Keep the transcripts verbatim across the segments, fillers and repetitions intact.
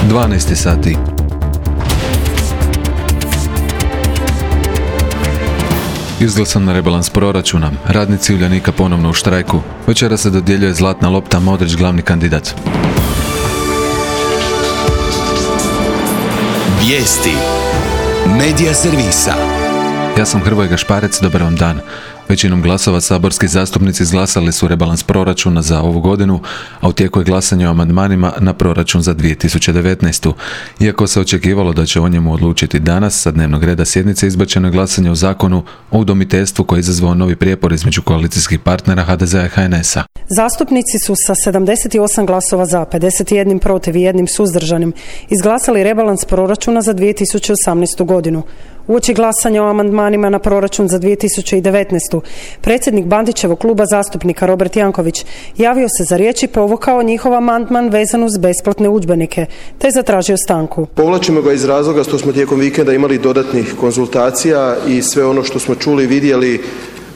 dvanaest sati. Izglasan rebalans proračuna. Radnici Uljanika ponovno u štrajku. Večera se dodjeljuje zlatna lopta, Modrić glavni kandidat. Vijesti Medija servisa. Ja sam Hrvoje Gašparec, dobar vam dan. Većinom glasova saborski zastupnici izglasali su rebalans proračuna za ovu godinu, a u tijeku je glasanje o amandmanima na proračun za dvije tisuće devetnaestu. Iako se očekivalo da će o njemu odlučiti danas, sa dnevnog reda sjednice izbačeno je glasanje o zakonu o udomiteljstvu koji je izazvao novi prijepor između koalicijskih partnera ha de zea i ha en esa. Zastupnici su sa sedamdeset osam glasova za, pedeset jedan protiv i jednim suzdržanim izglasali rebalans proračuna za dvije tisuće osamnaestu godinu. Uoči glasanja o amandmanima na proračun za dvije tisuće devetnaestu. predsjednik Bandićevog kluba zastupnika Robert Janković javio se za riječ i povukao njihov amandman vezan uz besplatne udžbenike, te zatražio stanku. Povlačimo ga iz razloga što smo tijekom vikenda imali dodatnih konzultacija i sve ono što smo čuli i vidjeli e,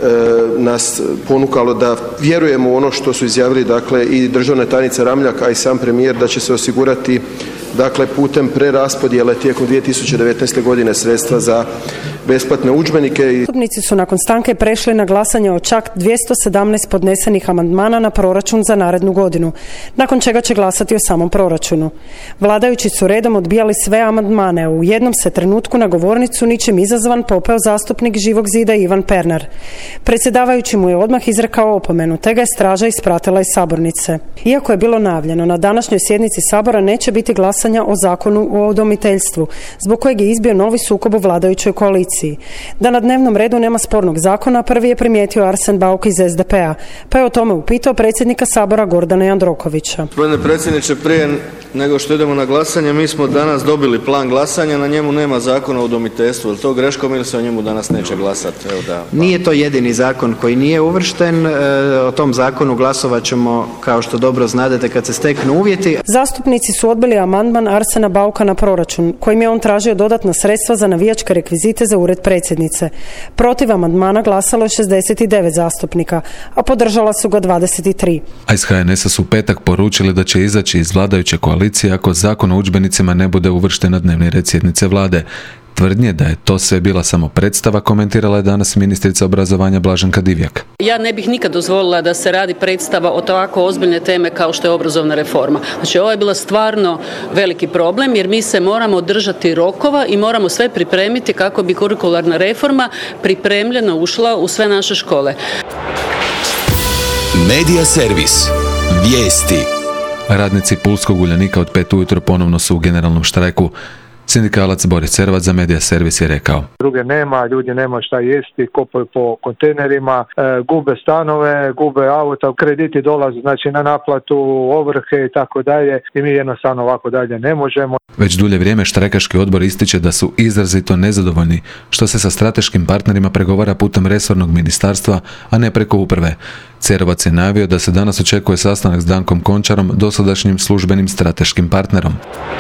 nas ponukalo da vjerujemo u ono što su izjavili dakle i državna tajnica Ramljak, a i sam premijer, da će se osigurati dakle putem preraspodjele tijekom dvije tisuće devetnaeste. godine sredstva za besplatne udžbenike. Zastupnici su nakon stanke prešli na glasanje o čak dvjesto sedamnaest podnesenih amandmana na proračun za narednu godinu, nakon čega će glasati o samom proračunu. Vladajući su redom odbijali sve amandmane, a u jednom se trenutku na govornicu ničim izazvan popeo zastupnik Živog zida Ivan Pernar. Predsjedavajući mu je odmah izrekao opomenu, te ga je straža ispratila iz sabornice. Iako je bilo najavljeno, na današnjoj sjednici Sabora neće biti glasanja o zakonu o udomiteljstvu, zbog kojeg je izbio novi sukob u vladajućoj koaliciji. Da na dnevnom redu nema spornog zakona, prvi je primijetio Arsen Bauk iz es de pe a, pa je o tome upitao predsjednika Sabora Gordana Jandrokovića. Gospodine predsjedniče, prije nego što idemo na glasanje, mi smo danas dobili plan glasanja, na njemu nema zakona o udomiteljstvu. Je li to greškom ili se o njemu danas neće glasati? Evo da, pa. Nije to jedini zakon koji nije uvršten. O tom zakonu glasovat ćemo, kao što dobro znadete, kad se steknu uvjeti. Zastupnici su odbili amandman Arsena Bauka na proračun, kojim je on tražio dodatna sredstva za navijačke rekvizite za ured predsjednice. Protiv amandmana glasalo je šezdeset devet zastupnika, a podržala su ga dvadeset tri. A iz ha en esa su u petak poručili da će izaći iz vladajuće koalicije ako zakon o udžbenicima ne bude uvršten na dnevni red sjednice vlade. Tvrdnje da je to sve bila samo predstava komentirala je danas ministrica obrazovanja Blaženka Divjak. Ja ne bih nikad dozvolila da se radi predstava o tako ozbiljne teme kao što je obrazovna reforma. Znači, ovo je bila stvarno veliki problem jer mi se moramo držati rokova i moramo sve pripremiti kako bi kurikularna reforma pripremljeno ušla u sve naše škole. Medija servis. Vijesti. Radnici Pulskog Uljanika od pet ujutro ponovno su u generalnom štrajku. Sindikalac Boris Cerovac za Medija servis je rekao: Druge nema, ljudi nemaju šta jesti, kopaju po kontejnerima, e, gube stanove, gube auta, krediti dolaze znači na naplatu, ovrhe i tako dalje i mi jednostavno ovako dalje ne možemo. Već dulje vrijeme štrajkaški odbor ističe da su izrazito nezadovoljni što se sa strateškim partnerima pregovara putem resornog ministarstva, a ne preko uprave. Cerovac je najavio da se danas očekuje sastanak s Dankom Končarom, dosadašnjim službenim strateškim partnerom.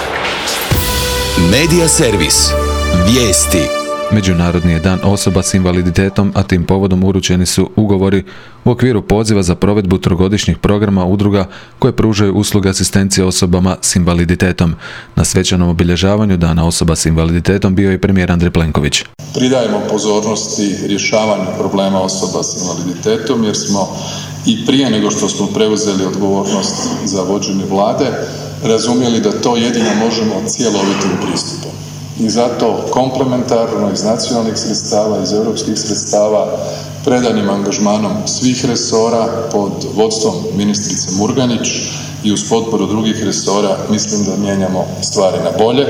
Medija servis. Vijesti. Međunarodni je dan osoba s invaliditetom, a tim povodom uručeni su ugovori u okviru poziva za provedbu trogodišnjih programa udruga koje pružaju usluge asistencije osobama s invaliditetom. Na svečanom obilježavanju Dana osoba s invaliditetom bio je premijer Andrej Plenković. Pridajemo pozornosti rješavanju problema osoba s invaliditetom jer smo i prije nego što smo preuzeli odgovornost za vođenje vlade razumjeli da to jedino možemo cjelovitim pristupom. I zato komplementarno iz nacionalnih sredstava, iz europskih sredstava, predanim angažmanom svih resora pod vodstvom ministrice Murganić i uz potporu drugih resora mislim da mijenjamo stvari na bolje.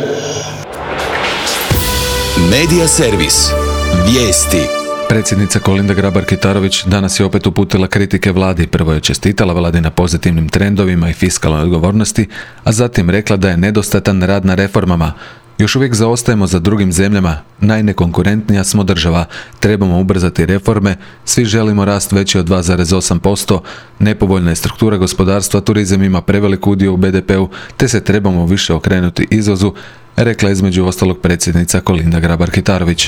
Medija servis. Vijesti. Predsjednica Kolinda Grabar-Kitarović danas je opet uputila kritike vladi. Prvo je čestitala vladi na pozitivnim trendovima i fiskalnoj odgovornosti, a zatim rekla da je nedostatan rad na reformama. Još uvijek zaostajemo za drugim zemljama, najnekonkurentnija smo država, trebamo ubrzati reforme, svi želimo rast veći od dva zarez osam posto, nepovoljna je struktura gospodarstva, turizam ima prevelik udio u be de peu, te se trebamo više okrenuti izvozu, rekla je između ostalog predsjednica Kolinda Grabar-Kitarović.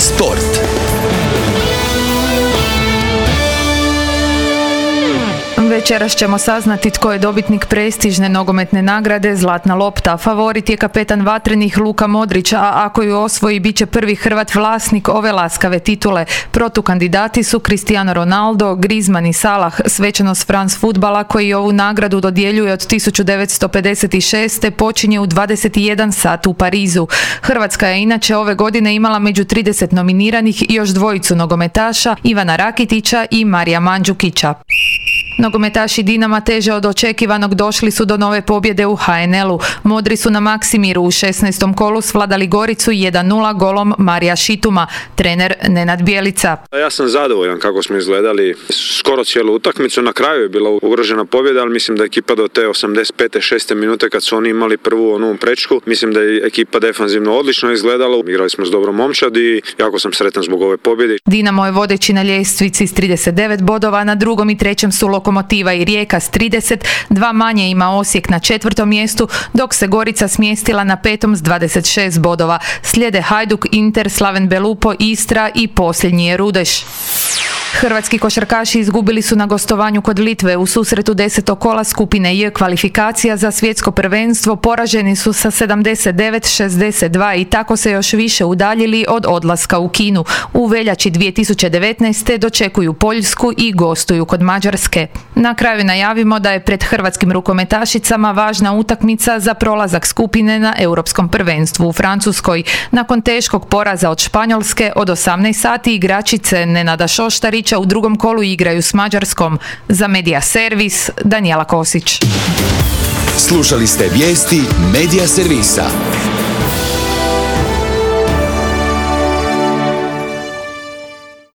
Sport. Večeras ćemo saznati tko je dobitnik prestižne nogometne nagrade Zlatna lopta. Favorit je kapetan Vatrenih Luka Modrić, a ako ju osvoji bit će prvi Hrvat vlasnik ove laskave titule. Protukandidati su Cristiano Ronaldo, Griezmann i Salah, svečanost France fudbala koji ovu nagradu dodjeljuje od tisuću devetsto pedeset šeste. počinje u dvadeset jedan sat u Parizu. Hrvatska je inače ove godine imala među trideset nominiranih još dvojicu nogometaša, Ivana Rakitića i Marija Mandžukića. Nogometaši Dinama teže od očekivanog došli su do nove pobjede u ha en el-u. Modri su na Maksimiru u šesnaestom kolu svladali Goricu jedan nula golom Marija Šituma, trener Nenad Bjelica. Ja sam zadovoljan kako smo izgledali skoro cijelu utakmicu. Na kraju je bila ugrožena pobjeda, ali mislim da je ekipa do te osamdeset pete šeste minute kad su oni imali prvu onu prečku, mislim da je ekipa defanzivno odlično izgledala. Igrali smo s dobrom momčad i jako sam sretan zbog ove pobjede. Dinamo je vodeći na ljestvici s trideset devet bodova, na drugom i trećem su Lokomotiva i Rijeka s trideset, dva manje ima Osijek na četvrtom mjestu, dok se Gorica smjestila na petom s dvadeset šest bodova. Slijede Hajduk, Inter, Slaven Belupo, Istra i posljednji je Rudeš. Hrvatski košarkaši izgubili su na gostovanju kod Litve u susretu desetog kola skupine J kvalifikacija za svjetsko prvenstvo, poraženi su sa sedamdeset devet šezdeset dva i tako se još više udaljili od odlaska u Kinu. U veljači dvije tisuće devetnaeste. dočekuju Poljsku i gostuju kod Mađarske. Na kraju najavimo da je pred hrvatskim rukometašicama važna utakmica za prolazak skupine na Europskom prvenstvu u Francuskoj. Nakon teškog poraza od Španjolske od osamnaest sati igračice Nenada Šoštarića u drugom kolu igraju s Mađarskom. Za Medija Servis, Danijela Kosić. Slušali ste vijesti Medija Servisa.